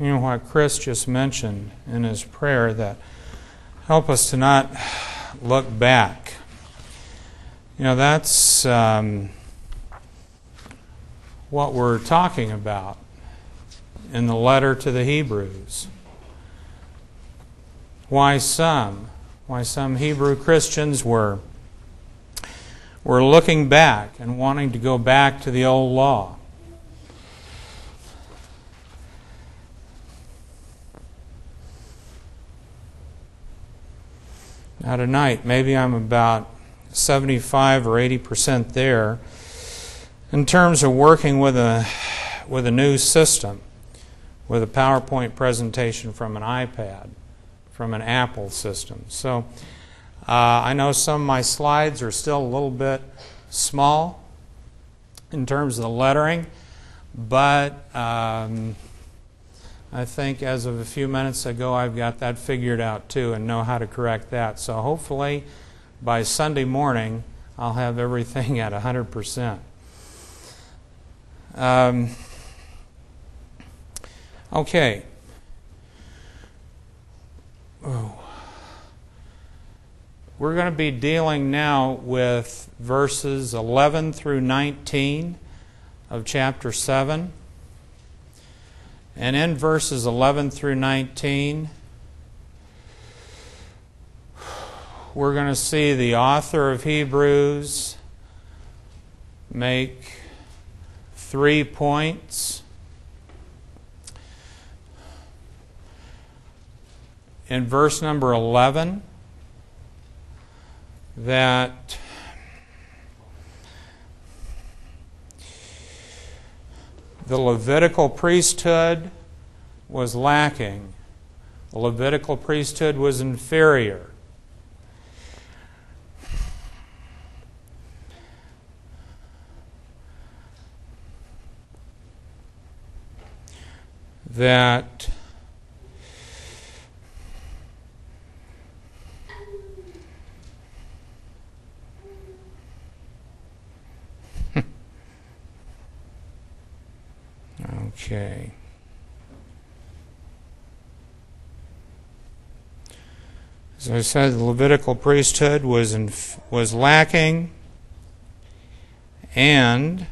you know, what Chris just mentioned in his prayer, that help us to not look back. You know, that's what we're talking about in the letter to the Hebrews. Why some Hebrew Christians were looking back and wanting to go back to the old law. Now tonight, maybe I'm about 75 or 80% there in terms of working with a new system, with a PowerPoint presentation from an iPad, from an Apple system. So I know some of my slides are still a little bit small in terms of the lettering, but I think as of a few minutes ago I've got that figured out too and know how to correct that. So hopefully by Sunday morning I'll have everything at 100%. Okay. We're going to be dealing now with verses 11 through 19 of chapter 7. And in verses 11 through 19, we're going to see the author of Hebrews make 3 points. In verse number 11, that the Levitical priesthood was lacking. The Levitical priesthood was inferior. That okay. As I said, the Levitical priesthood was lacking, and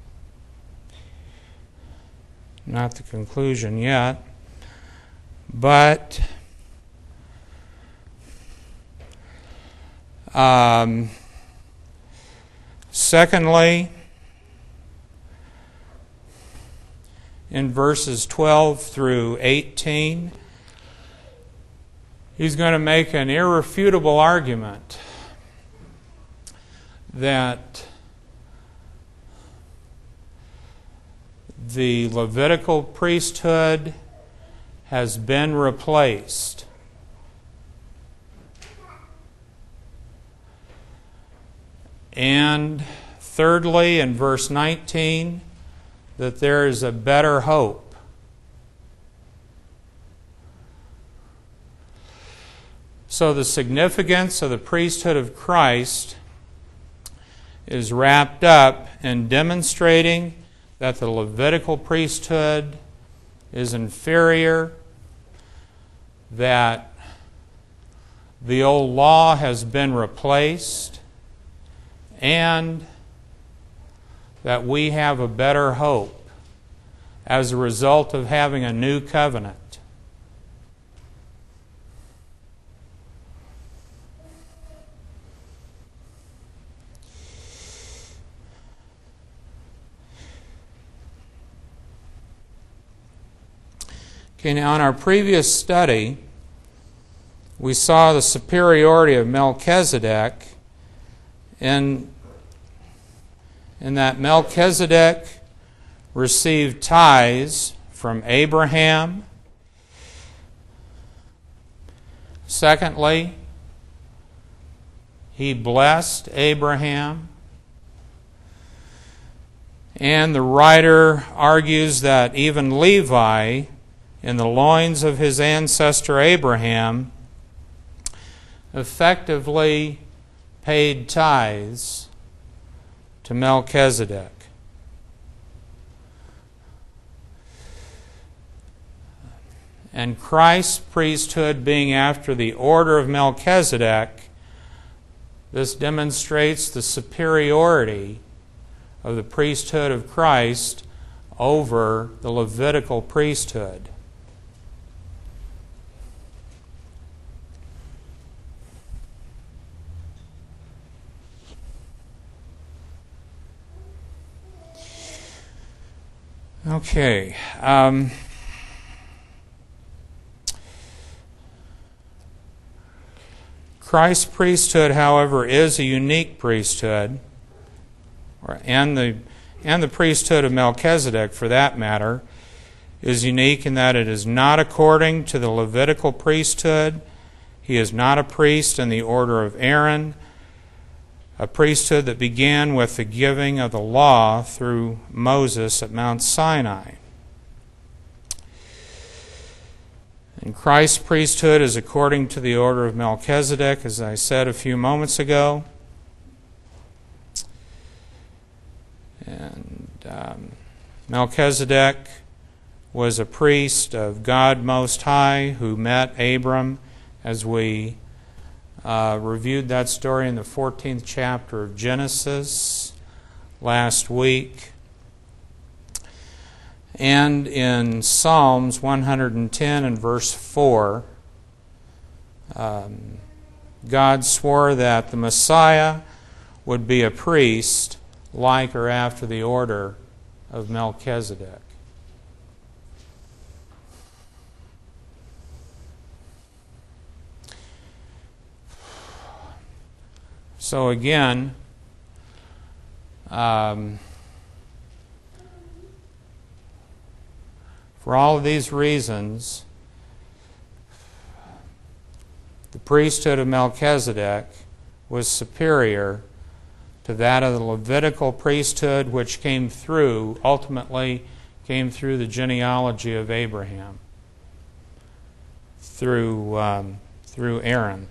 not the conclusion yet, but secondly, in verses 12 through 18, he's going to make an irrefutable argument that the Levitical priesthood has been replaced. And thirdly, in verse 19, that there is a better hope. So the significance of the priesthood of Christ is wrapped up in demonstrating that the Levitical priesthood is inferior, that the old law has been replaced, and that we have a better hope as a result of having a new covenant. Okay, now in our previous study, we saw the superiority of Melchizedek in that Melchizedek received tithes from Abraham. Secondly, he blessed Abraham. And the writer argues that even Levi, in the loins of his ancestor Abraham, effectively paid tithes to Melchizedek. And Christ's priesthood being after the order of Melchizedek, this demonstrates the superiority of the priesthood of Christ over the Levitical priesthood. Okay. Christ's priesthood, however, is a unique priesthood, and the priesthood of Melchizedek, for that matter, is unique in that it is not according to the Levitical priesthood. He is not a priest in the order of Aaron, a priesthood that began with the giving of the law through Moses at Mount Sinai. And Christ's priesthood is according to the order of Melchizedek, as I said a few moments ago. And Melchizedek was a priest of God Most High who met Abram, as we reviewed that story in the 14th chapter of Genesis last week. And in Psalms 110 and verse 4, God swore that the Messiah would be a priest like or after the order of Melchizedek. So again, for all of these reasons, the priesthood of Melchizedek was superior to that of the Levitical priesthood, which ultimately came through the genealogy of Abraham, through Aaron.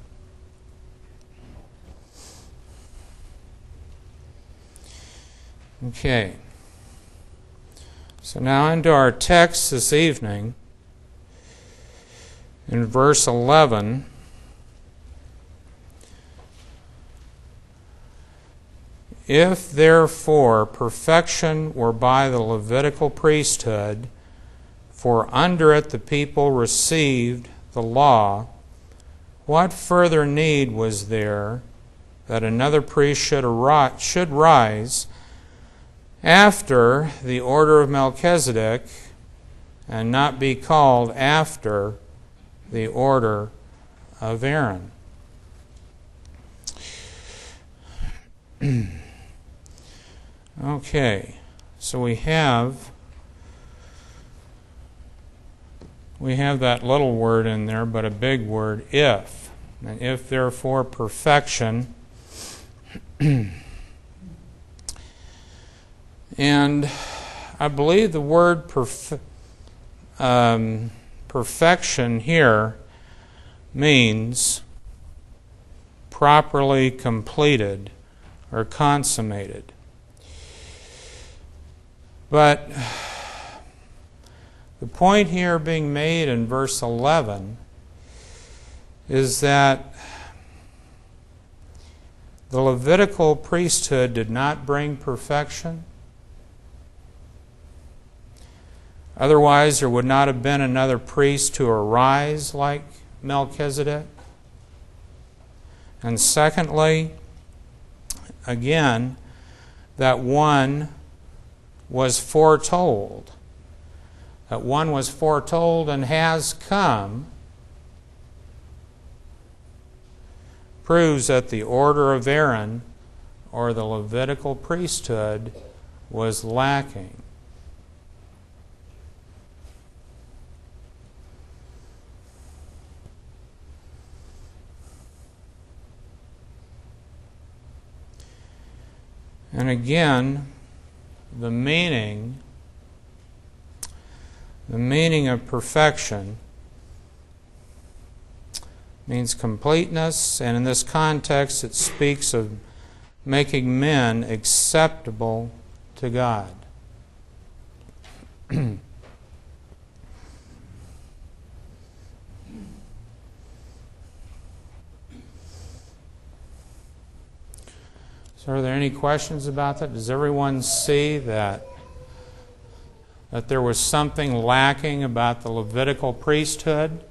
Okay. So now into our text this evening, in verse 11, if therefore perfection were by the Levitical priesthood, for under it the people received the law, what further need was there that another priest should rise after the order of Melchizedek and not be called after the order of Aaron? Okay, so we have that little word in there, but a big word, if. And if therefore perfection. And I believe the word perfection here means properly completed or consummated. But the point here being made in verse 11 is that the Levitical priesthood did not bring perfection. Otherwise, there would not have been another priest to arise like Melchizedek. And secondly, again, that one was foretold. That one was foretold and has come proves that the order of Aaron, or the Levitical priesthood, was lacking. And again, the meaning of perfection means completeness, and in this context it speaks of making men acceptable to God. So are there any questions about that? Does everyone see that there was something lacking about the Levitical priesthood?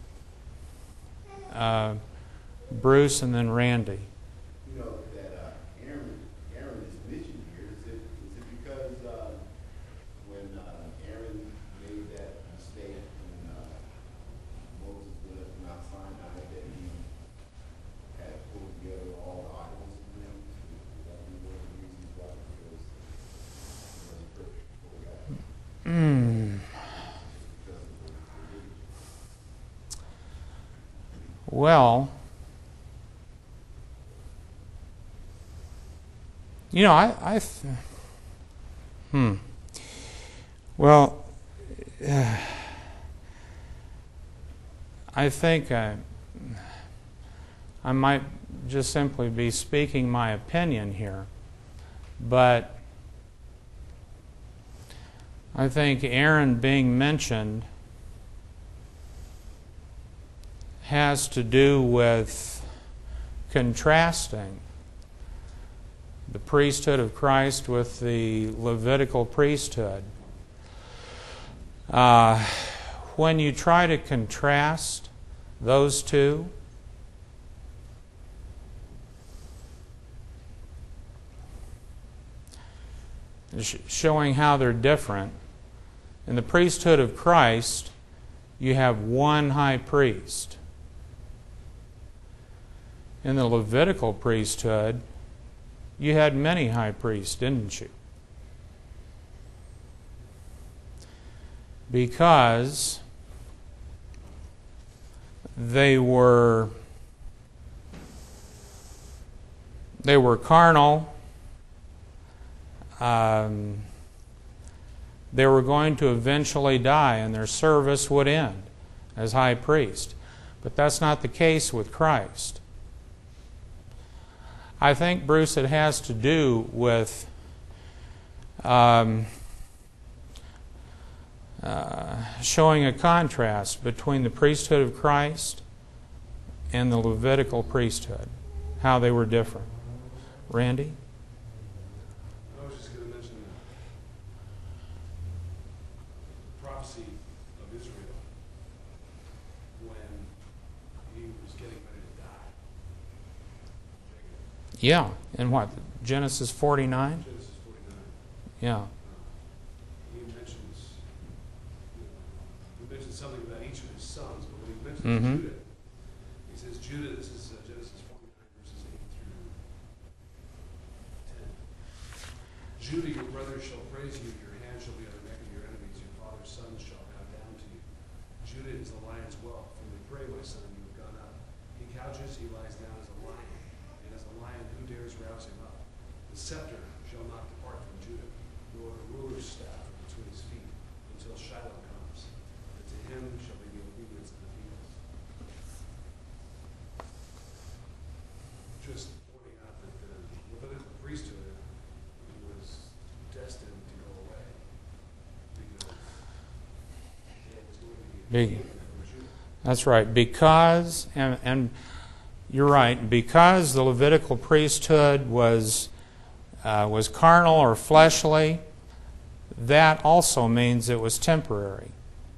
Bruce and then Randy. You know that Aaron is mentioned here. Is it because when Aaron made that mistake when Moses went up to Mount Sinai that he had pulled together all the idols and them? Would that be one of the reasons why? Because he wasn't perfect before God. Well, you know, Well, I think I might just simply be speaking my opinion here, but I think Aaron being mentioned has to do with contrasting the priesthood of Christ with the Levitical priesthood. When you try to contrast those two, showing how they're different, in the priesthood of Christ, you have one high priest. In the Levitical priesthood, you had many high priests, didn't you? Because they were carnal. They were going to eventually die, and their service would end as high priest. But that's not the case with Christ. I think, Bruce, it has to do with showing a contrast between the priesthood of Christ and the Levitical priesthood, how they were different. Randy? I was just going to mention the prophecy of Israel when he was getting ready to die. Yeah. And what? Genesis 49? Genesis 49. Yeah. He mentions something about each of his sons, but when he mentions Judah, he says, Judah, this is Genesis 49, verses 8 through 10. Judah, your brothers shall praise you, your hand shall be on the neck of your enemies, your father's sons shall bow down to you. Judah is the lion's whelp. From the prey, my son, you have gone up. He couches, he lies down as a lion, and as a lion, who dares rouse him up? The scepter shall not depart from Judah, nor the ruler's staff from between his feet, until Shiloh comes. And to him shall be the obedience of the peoples. Just pointing out that the Levitical priesthood was destined to go away because it was going to be a king from Judah. That's right. Because, and you're right, because the Levitical priesthood was carnal or fleshly, that also means it was temporary.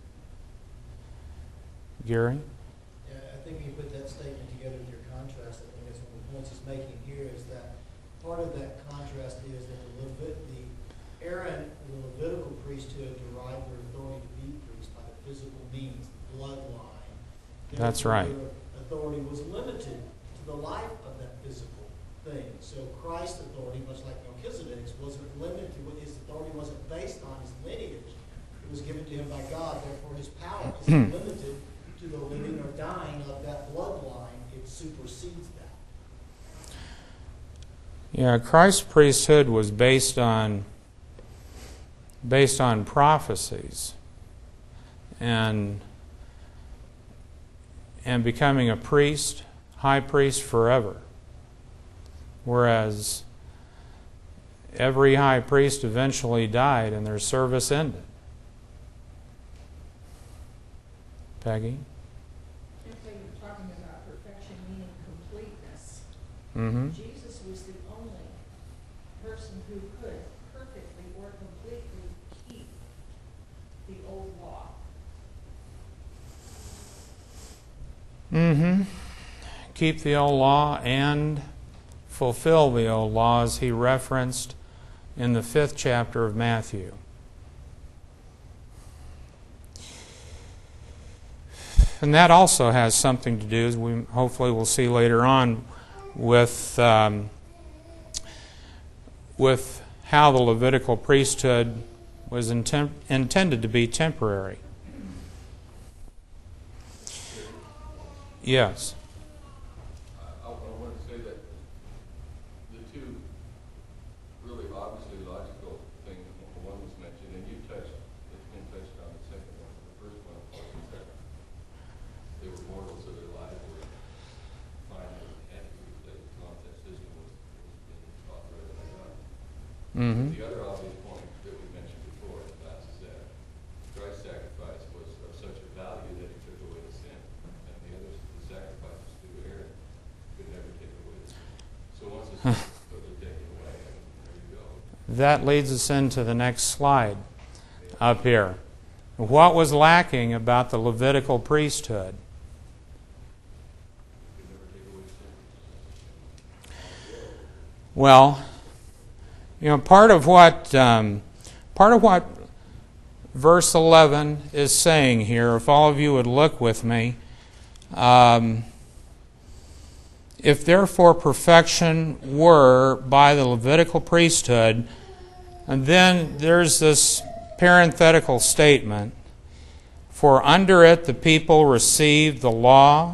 Gary? Yeah, I think when you put that statement together with your contrast, I think that's one of the points he's making here is that part of that contrast is that the Levitical priesthood derived their authority to be priest by the physical means, the bloodline. That's right. Their authority was limited to the life of that physical thing. So Christ's authority, much like Melchizedek's, wasn't limited to what his authority wasn't based on his lineage. It was given to him by God, therefore his power isn't limited to the living or dying of that bloodline. It supersedes that. Yeah, Christ's priesthood was based on prophecies and becoming a priest, high priest forever. Whereas every high priest eventually died and their service ended. Peggy? If they were talking about perfection meaning completeness, Mm-hmm. Jesus was the only person who could perfectly or completely keep the old law. Mm-hmm. Keep the old law and fulfill the old laws he referenced in the 5th chapter of Matthew. And that also has something to do, as we hopefully will see later on, with how the Levitical priesthood was intended to be temporary. Yes. I want to say that the two really obviously logical things, one was mentioned, and you touched, it's been touched on the second one. The first one, of course, is that they were mortal, so their lives were finite and had to be replaced as long as that system was being authorized by God. Mm-hmm. The other obvious point that we mentioned before in class is that Christ's sacrifice was of such a value that he took away the sin, and the other the sacrifices through Aaron could never take away the sin. So once the sin was totally taken away, there you go. That leads us into the next slide up here. What was lacking about the Levitical priesthood? Could never take away sin. Well, part of what verse 11 is saying here, if all of you would look with me, if therefore perfection were by the Levitical priesthood, and then there's this parenthetical statement, for under it the people received the law.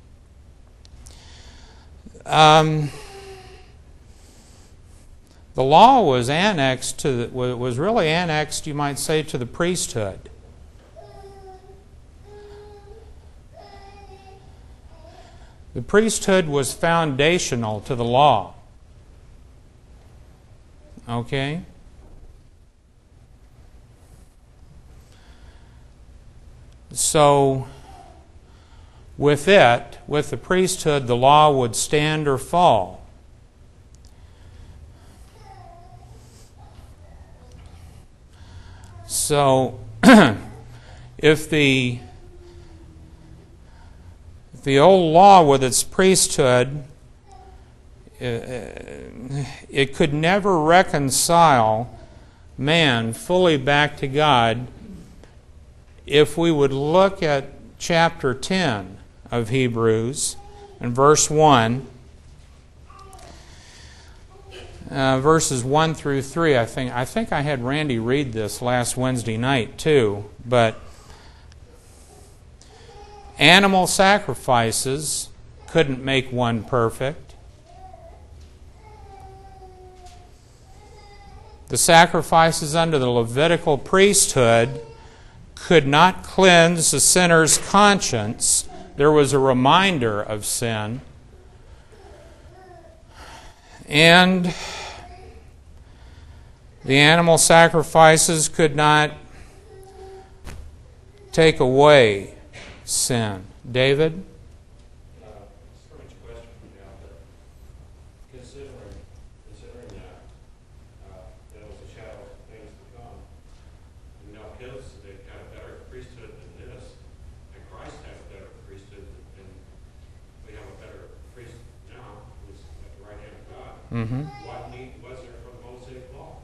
The law was annexed was really annexed, you might say, to the priesthood. The priesthood was foundational to the law. Okay? So, with the priesthood, the law would stand or fall. So, if the old law with its priesthood, it could never reconcile man fully back to God. If we would look at chapter 10 of Hebrews and verse 1, verses 1 through 3, I think I had Randy read this last Wednesday night too, but animal sacrifices couldn't make one perfect. The sacrifices under the Levitical priesthood could not cleanse the sinner's conscience. There was a reminder of sin. And the animal sacrifices could not take away sin. David? Strange question now, but considering that it was a shadow of things to come, Melchizedek had a better priesthood than this, and Christ had a better priesthood, and we have a better priest now, who's at the right hand of God. Mm-hmm. What need was there for the Mosaic law?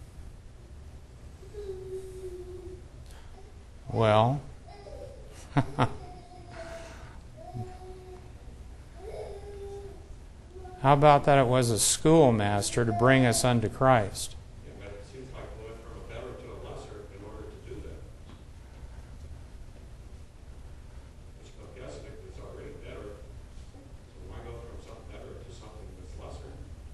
Well, how about that it was a schoolmaster to bring us unto Christ? Yeah, but it seems like we went from a better to a lesser in order to do that. Which Melchizedek was already better, so why go from something better to something that's lesser?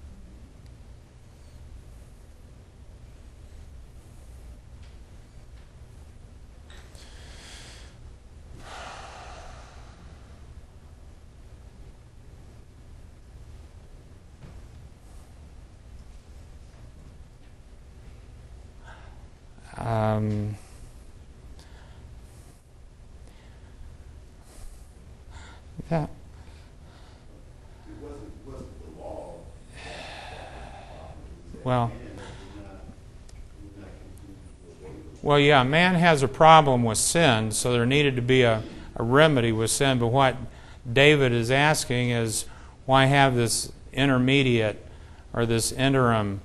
That It wasn't the law. Well, we're not continuing to away from. well, yeah, man has a problem with sin, so there needed to be a remedy with sin. But what David is asking is, why have this intermediate or this interim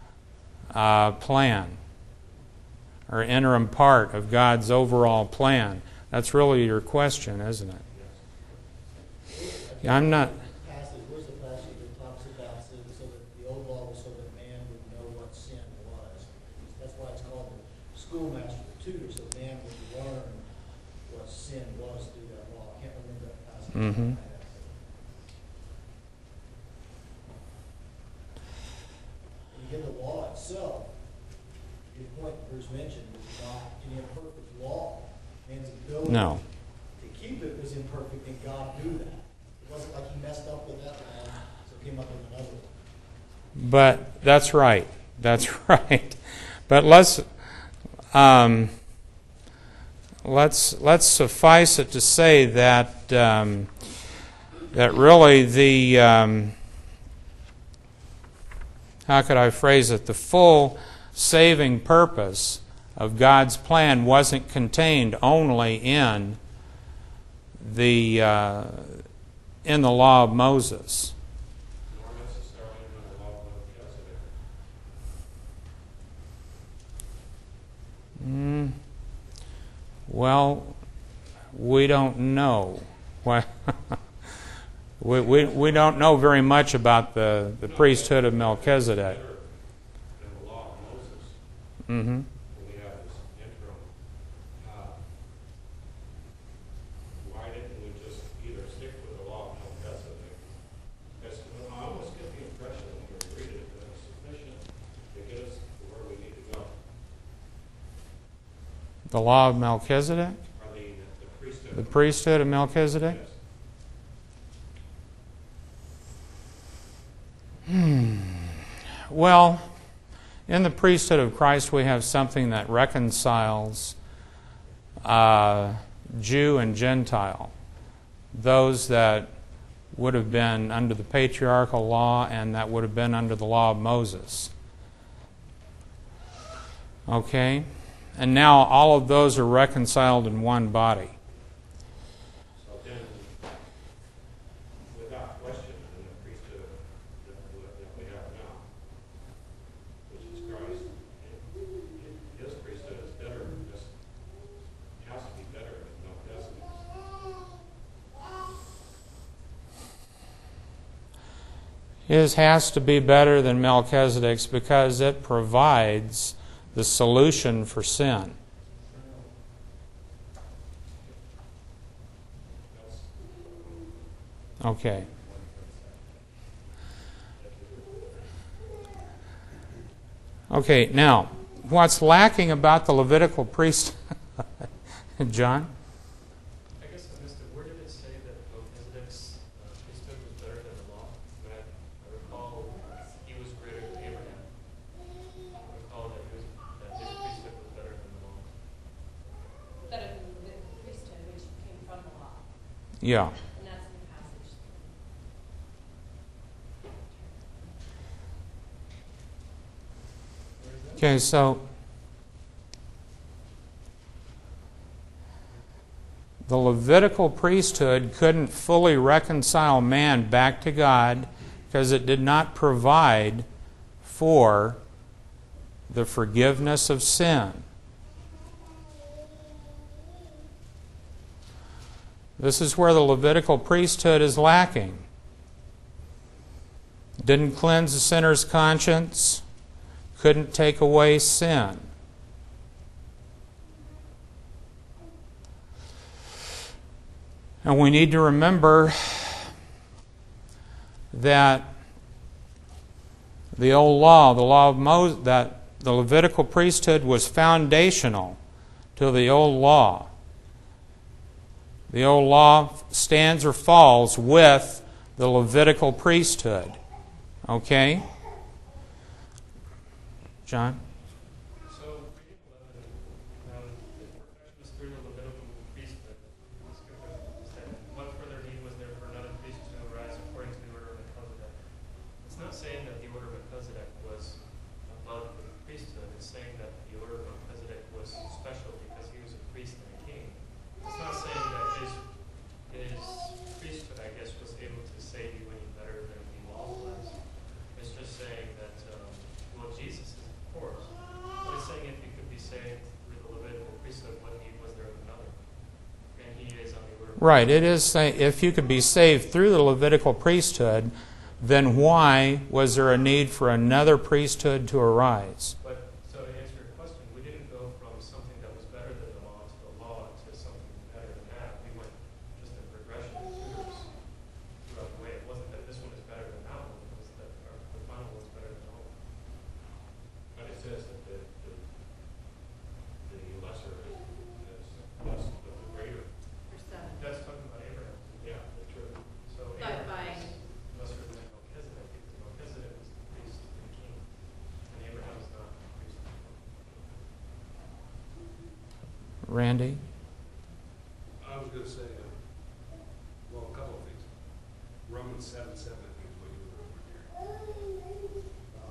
plan or interim part of God's overall plan? That's really your question, isn't it? Yeah, I'm not. Where's the passage that talks about so that the old law was so that man would know what sin was? That's why it's called the schoolmaster, the tutor, so man would learn what sin was through that law. I can't remember that passage. Mhm. And again, the law itself, your point Bruce mentioned, was not an imperfect law. Man's ability No. to keep it was imperfect, and God knew that. It wasn't like he messed up with that law, so came up with another one. But that's right. That's right. But let's suffice it to say that that really the how could I phrase it? The full saving purpose of God's plan wasn't contained only in the law of Moses. Nor necessarily in the law of Melchizedek. Well, we don't know. We don't know very much about the priesthood of Melchizedek. Better than the law of Moses. Mm-hmm. We have this interim. Why didn't we just either stick with the law of Melchizedek? Because I almost get the impression when we read it that it's sufficient to get us to where we need to go. The law of Melchizedek? Or the priesthood. The priesthood of Melchizedek? Yes. Well, in the priesthood of Christ, we have something that reconciles Jew and Gentile, those that would have been under the patriarchal law and that would have been under the law of Moses. Okay? And now all of those are reconciled in one body. So then, without question, in the priesthood that we have now, which is Christ, his priesthood is better, just has to be better than Melchizedek's. His has to be better than Melchizedek's because it provides the solution for sin. Okay. Okay, now, what's lacking about the Levitical priesthood? John? I guess I missed it. Where did it say that Melchizedek's priesthood was better than the law? I recall he was greater than Abraham. I recall that his priesthood was better than the law. Better than the priesthood, which came from the law. Yeah. And that's in the passage. Okay, so the Levitical priesthood couldn't fully reconcile man back to God because it did not provide for the forgiveness of sin. This is where the Levitical priesthood is lacking. Didn't cleanse the sinner's conscience, couldn't take away sin. And we need to remember that the old law, the law of Moses, that the Levitical priesthood was foundational to the old law. The old law stands or falls with the Levitical priesthood. Okay? John? So, reading 11, the perfection is through the Levitical priesthood. What further need was there for another priest to arise according to the order of Melchizedek? It's not saying that the order of Melchizedek was Right. It is saying if you could be saved through the Levitical priesthood, then why was there a need for another priesthood to arise? But, so to answer your question, we didn't go from something that was better than the law to something better than that. We went just in progression of tutors throughout the way. It wasn't that this one is better than that one, it was that the final one's better than all. But it says that the lesser is less than the greater. That's talking about Abraham. Yeah, that's true. So But Abraham by, was lesser than Melchizedek, because Melchizedek was the priest and the king, and Abraham is not the priest and the king. Randy? I was going to say, well, a couple of things. Romans 7:7, I think is what you were referring here.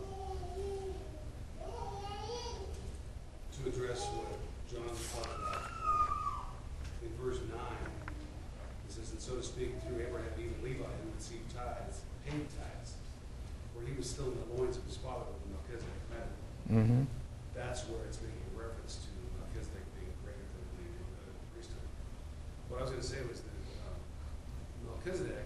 To address what John was talking about, in verse 9, it says, and so to speak, through Abraham, even Levi, who received tithes, paid tithes, for he was still in the loins of his father when Melchizedek met him. Mm-hmm. That's where it's making a reference to Melchizedek being greater than the priesthood. What I was going to say was that Melchizedek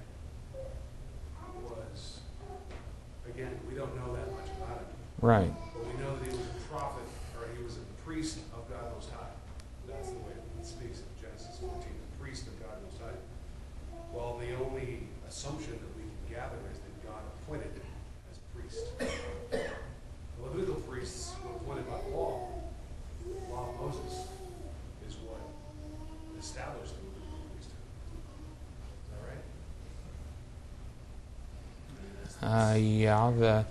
was, again, we don't know that much about him, Right. but we know that he was a prophet, or he was a priest of God Most High. That's the way it speaks in Genesis 14, the priest of God Most High. Well, the only assumption that we can gather is that God appointed him as priest. The Levitical priests were appointed by law. The law of Moses is what established the Levitical priesthood. Is that right? Yeah, the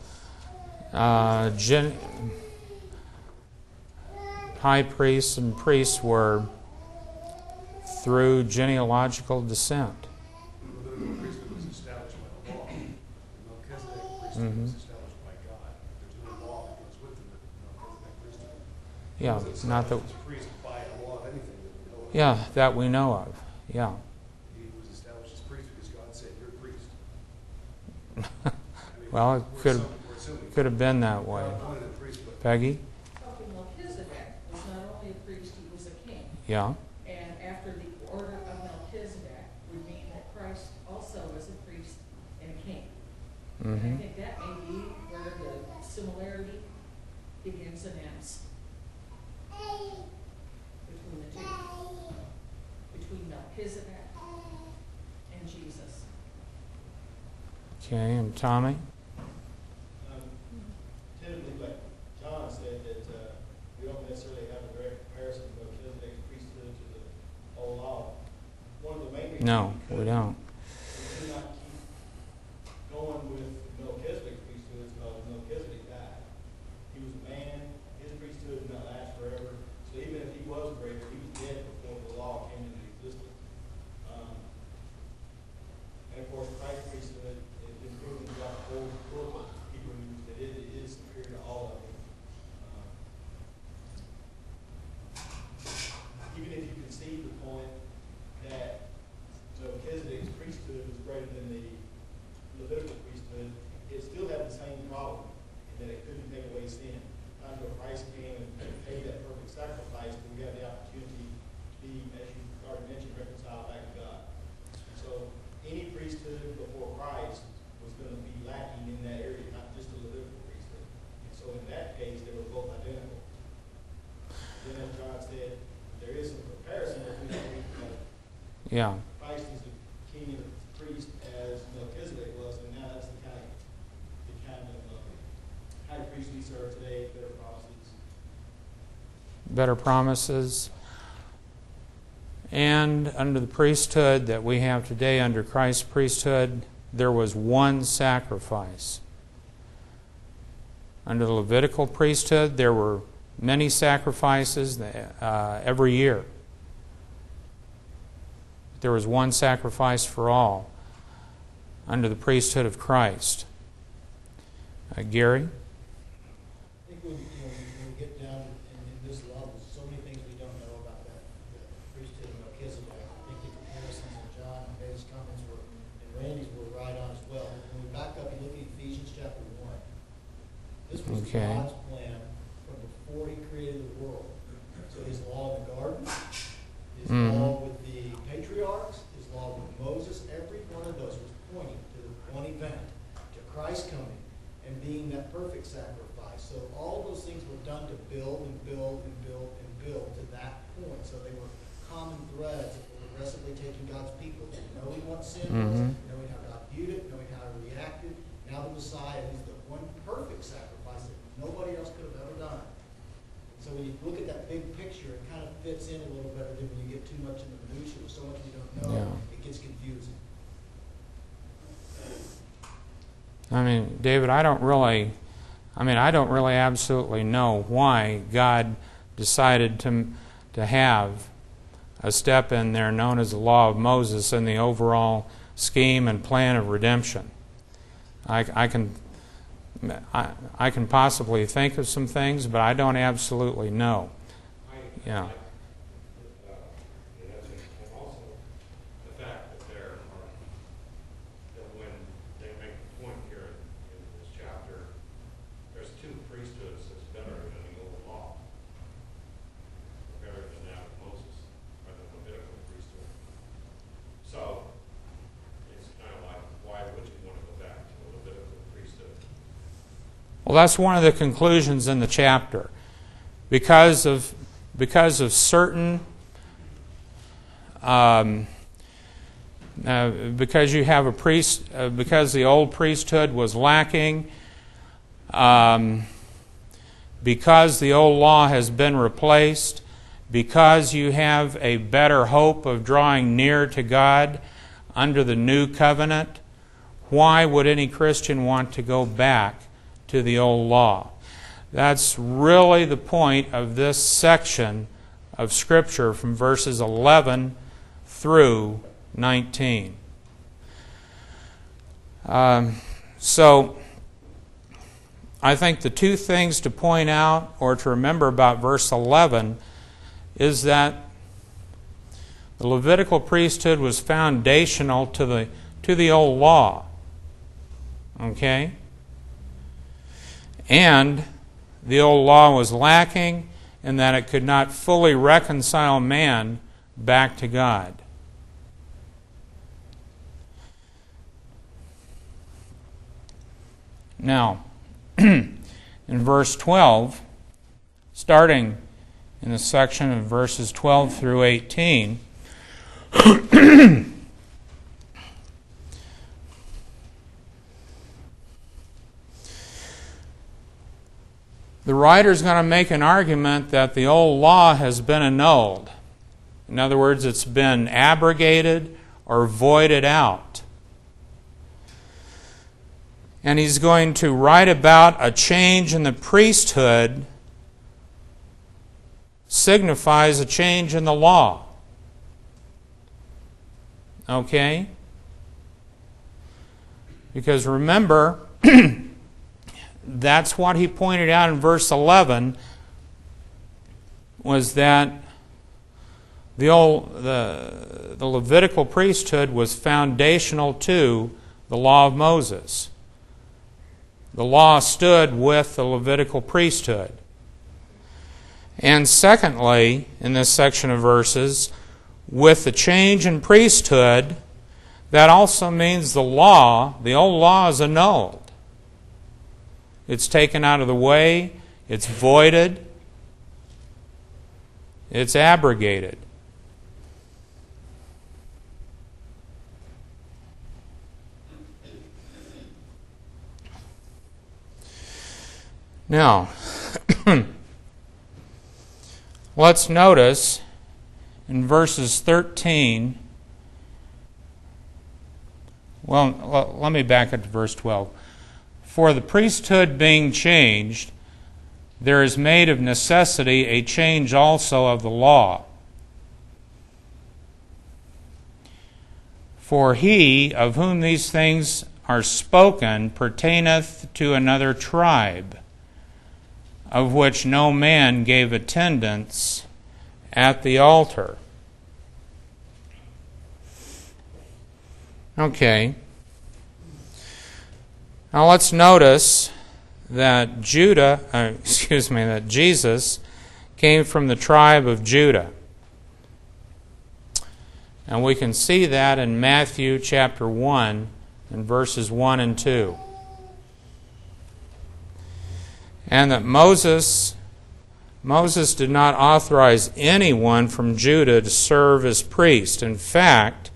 high priests and priests were through genealogical descent. The Levitical priesthood was established by the law. The Melchizedek priesthood was established by God. There's no law that goes with the Melchizedek priesthood. Yeah, He wasn't not that. established as priest by a law of anything that we know of. Yeah, that we know of. Yeah. He was established as priest because God said, "You're a priest." I mean, Well, it we're assuming could have been that way. God appointed a priest, but Peggy? talking Melchizedek was not only a priest, he was a king. Yeah. And after the order of Melchizedek would mean that Christ also was a priest and a king. And I Mm-hmm. think that may be where the similarity begins and ends between the two. Between Melchizedek and Jesus. Okay, and Tommy? Tentatively, like John said, that we don't necessarily have a direct comparison of Melchizedek's priesthood to the old law. One of the main reasons. No, we don't. We do not keep going with Melchizedek's priesthood is because Melchizedek died. He was a man, his priesthood did not last forever, so even if he was greater, he was dead before the law came into existence. And of course, Christ's priesthood has been proven throughout the whole book of Hebrews that it is superior to all of them. Even if you concede the point that Melchizedek's priesthood was greater than the Levitical priesthood, it still had the same problem in that it couldn't take away sin. Not until Christ came and paid that perfect sacrifice that we have the opportunity to be, as you already mentioned, reconciled back to God. So any priesthood before Christ was going to be lacking in that area, not just the Levitical priesthood. And so in that case, they were both identical. Then as John said, there is some comparison between the two. Yeah. Christ is the king and the priest as Melchizedek was, and now that's the kind of high priest we serve today, better promises. Better promises. And under the priesthood that we have today, under Christ's priesthood, there was one sacrifice. Under the Levitical priesthood, there were many sacrifices every year. There was one sacrifice for all under the priesthood of Christ. Gary? I think when we get down in this level, so many things we don't know about that priesthood of Melchizedek. I think the comparisons that John and David's comments were, and Randy's were right on as well. When we back up and look at Ephesians chapter 1, this was Okay. God's plan from before he created the world. So his law in the garden, his law with the patriarchs, his so they were common threads that were progressively taking God's people to knowing what sin Mhm. was, knowing how God viewed it, knowing how He reacted. Now the Messiah is the one perfect sacrifice that nobody else could have ever done. So when you look at that big picture, it kind of fits in a little better than when you get too much in the minutia with so much you don't know. Yeah. It gets confusing. I mean, David, I don't really absolutely know why God decided to have a step in there known as the Law of Moses in the overall scheme and plan of redemption. I can possibly think of some things, but I don't absolutely know. Yeah. And also the fact that that when they make the point here in this chapter, there's two priesthoods that's better than the old law, better than that of Moses, or the Levitical priesthood. So it's kind of like, why would you want to go back to the Levitical priesthood? Well, that's one of the conclusions in the chapter. Because of certain, because you have a priest, because the old priesthood was lacking, because the old law has been replaced, because you have a better hope of drawing near to God under the new covenant, why would any Christian want to go back to the old law? That's really the point of this section of Scripture from verses 11 through 19. So, I think the two things to point out or to remember about verse 11 is that the Levitical priesthood was foundational to the old law. Okay? And the old law was lacking in that it could not fully reconcile man back to God. Now, in verse 12, starting in the section of verses 12 through 18, the writer is going to make an argument that the old law has been annulled. In other words, it's been abrogated or voided out. And he's going to write about a change in the priesthood signifies a change in the law. Okay? Because remember, that's what he pointed out in verse 11, was that the Levitical priesthood was foundational to the law of Moses. The law stood with the Levitical priesthood. And secondly, in this section of verses, with the change in priesthood, that also means the law, the old law, is annulled. It's taken out of the way, it's voided, it's abrogated. Now, let's notice in verses 13, well, let me back up to verse 12. For the priesthood being changed, there is made of necessity a change also of the law. For he of whom these things are spoken pertaineth to another tribe, of which no man gave attendance at the altar. Okay. Now let's notice that that Jesus came from the tribe of Judah. And we can see that in Matthew chapter 1 and verses 1 and 2. And that Moses Moses did not authorize anyone from Judah to serve as priest. In fact,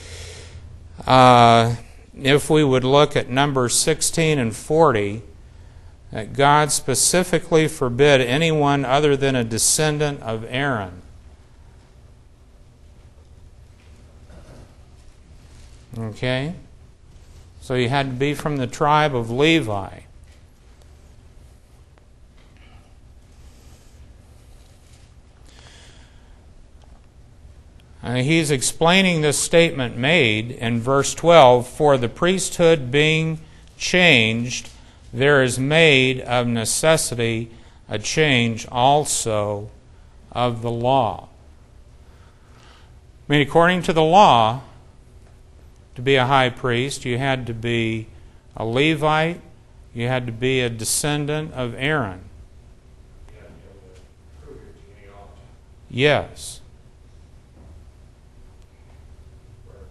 if we would look at Numbers 16 and 40, that God specifically forbid anyone other than a descendant of Aaron. Okay? So you had to be from the tribe of Levi. He's explaining this statement made in verse 12, for the priesthood being changed, there is made of necessity a change also of the law. I mean, according to the law, to be a high priest, you had to be a Levite, you had to be a descendant of Aaron. You have to be able to prove your genealogy. Yes. Where,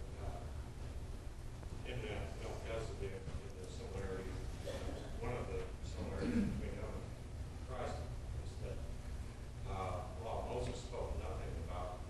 in Melchizedek, in the similarity, one of the similarities between him and Christ is that while Moses spoke nothing about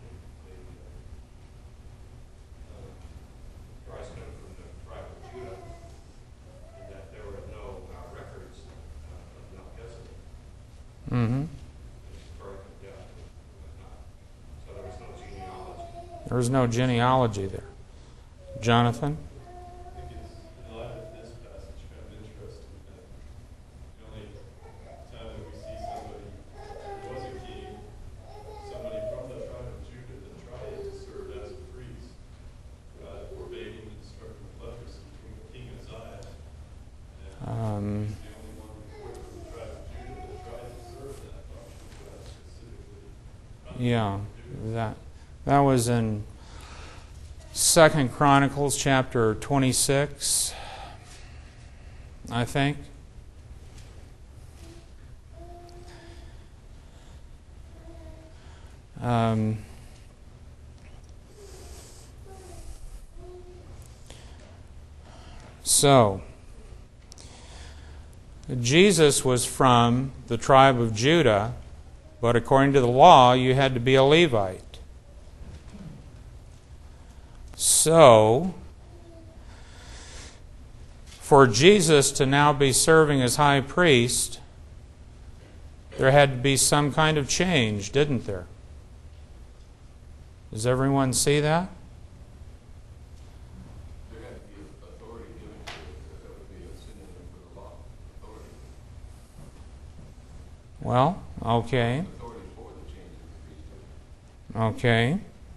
Christ coming from the tribe of Judah, and that there were no records of Melchizedek. Mm-hmm. Birth and death and whatnot. So there was no genealogy. There was no genealogy there. Jonathan? I think it's, in light of this passage, kind of interesting that the only time that we see somebody who was a king, somebody from the tribe of Judah that tried to serve as a priest, God forbade him and struck him with leprosy, King Uzziah. And he's the only one recorded from the tribe of Judah that tried to serve that function, God specifically. Yeah, that was in 2 Chronicles chapter 26, I think. So, Jesus was from the tribe of Judah, but according to the law, you had to be a Levite. So, for Jesus to now be serving as high priest, there had to be some kind of change, didn't there? Does everyone see that? There had to be authority given to it, because that would be a synonym for the law. Authority. Well, okay. Authority for the change of the priesthood. Okay.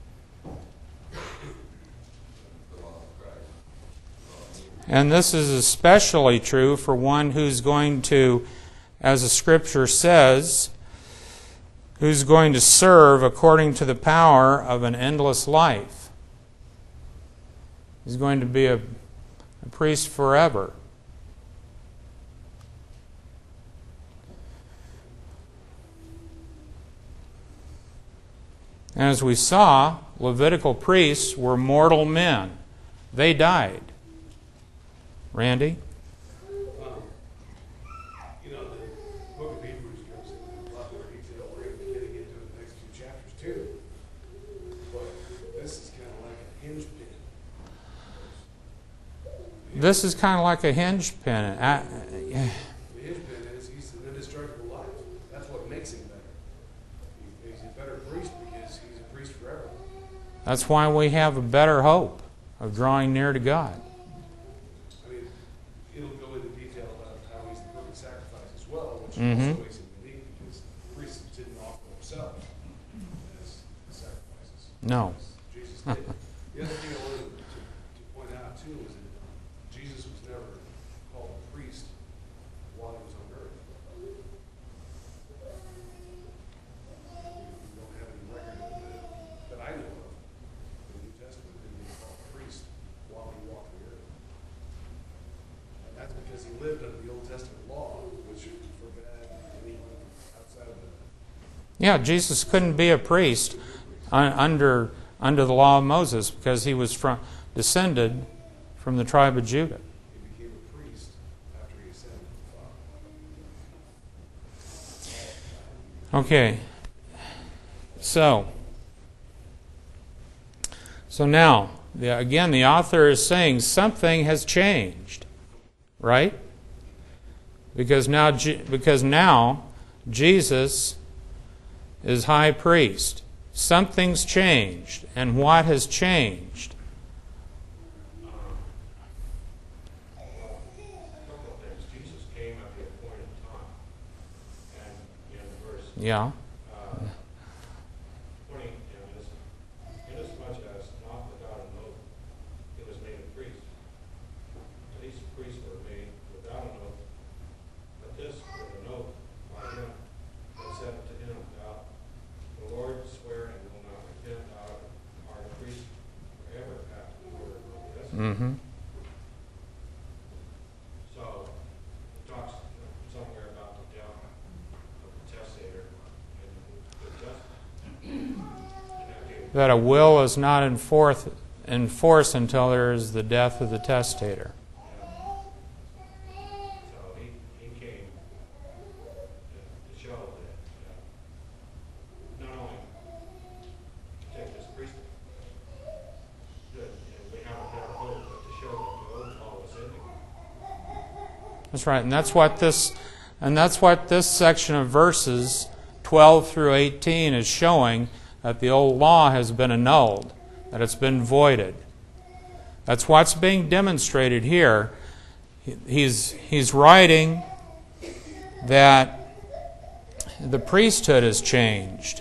The law of Christ. And this is especially true for one who's going to, as the Scripture says, who's going to serve according to the power of an endless life. He's going to be a priest forever. And as we saw, Levitical priests were mortal men. They died. Randy? You know, the book of Hebrews goes into a lot more detail. We're going to be getting into it in the next few chapters too. But this is kind of like a hinge pin. This is kind of like a hinge pin. The hinge pin is he's an indestructible life. That's what makes him better. He's a better priest because he's a priest forever. That's why we have a better hope of drawing near to God. I mean, it'll go into detail about how he's the perfect sacrifice as well, which Mhm. also makes him unique because priests didn't offer themselves as sacrifices. No. Jesus did. The other thing I wanted to point out too is that Jesus was never called a priest while he was on earth. We don't have any record of that I know of in the New Testament that he was called a priest while he walked the earth. And that's because he lived under the Old Testament law, which forbade anyone outside of it. Yeah, Jesus couldn't be a priest under the law of Moses because he was descended from the tribe of Judah. He became a priest after he ascended to the Father. Okay. So now, again, the author is saying something has changed, right? Because now Jesus is high priest. Something's changed. And what has changed? A couple of things. Jesus came at the appointed time. And in verse Yeah. 20, inasmuch as not without an oath he was made a priest. These priests were made without an oath, but this with an oath by him that said to him, Thou, the Lord, swear and will not repent, thou art a priest forever after the word of Melchizedek. Mm-hmm. So, it talks somewhere about the death of the testator and the justice. And that gave That a will is not in force until there is the death of the testator. So he came to show that not only to take this priesthood, that we have a better hope, but to show that the old law was ending. That's right, and that's what this section of verses 12 through 18 is showing, that the old law has been annulled, that it's been voided. That's what's being demonstrated here. He's writing that the priesthood has changed.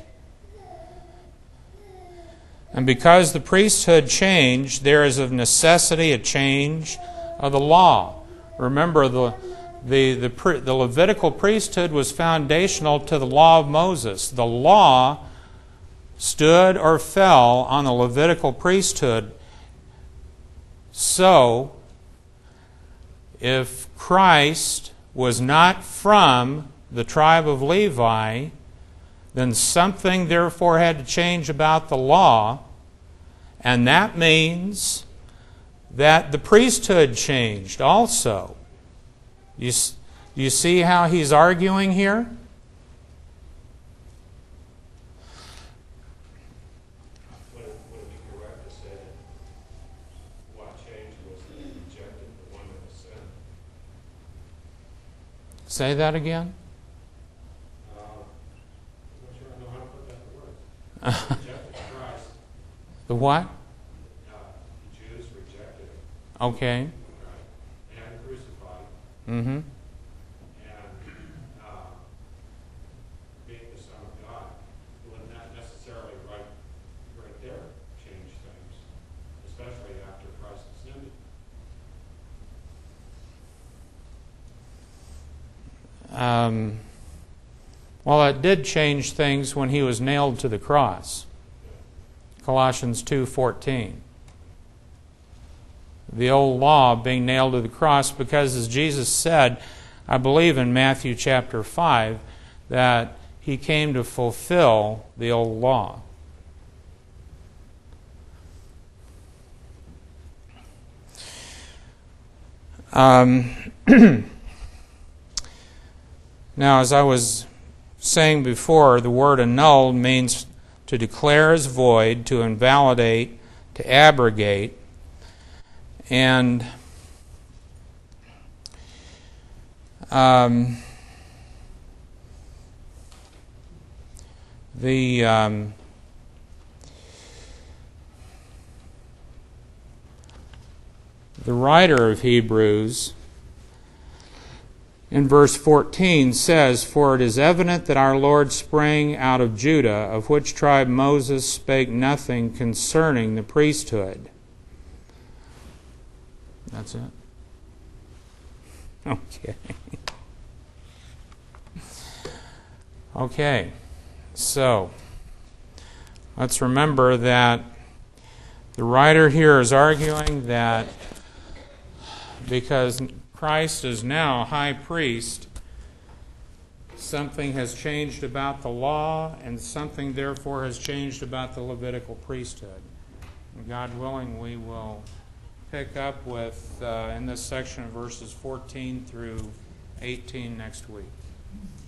And because the priesthood changed, there is of necessity a change of the law. Remember, the Levitical priesthood was foundational to the law of Moses. The law stood or fell on the Levitical priesthood. So, if Christ was not from the tribe of Levi, then something therefore had to change about the law, and that means that the priesthood changed also. You see how he's arguing here? Would it be correct to say that what changed was that he rejected the one that was sent? Say that again? I'm not sure I know how to put that in words. He rejected Christ. The what? The Jews rejected him, Okay. right? And crucified him. Mm-hmm. And being the Son of God, it would not necessarily right there change things, especially after Christ ascended. Well, it did change things when he was nailed to the cross. Colossians 2:14. The old law being nailed to the cross, because as Jesus said, I believe in Matthew chapter 5, that he came to fulfill the old law. Now, as I was saying before, the word annulled means to declare as void, to invalidate, to abrogate. And the writer of Hebrews in verse 14 says, For it is evident that our Lord sprang out of Judah, of which tribe Moses spake nothing concerning the priesthood. That's it? Okay. Okay. So, let's remember that the writer here is arguing that because Christ is now high priest, something has changed about the law, and something therefore has changed about the Levitical priesthood. And God willing, we will pick up with in this section of verses 14 through 18 next week.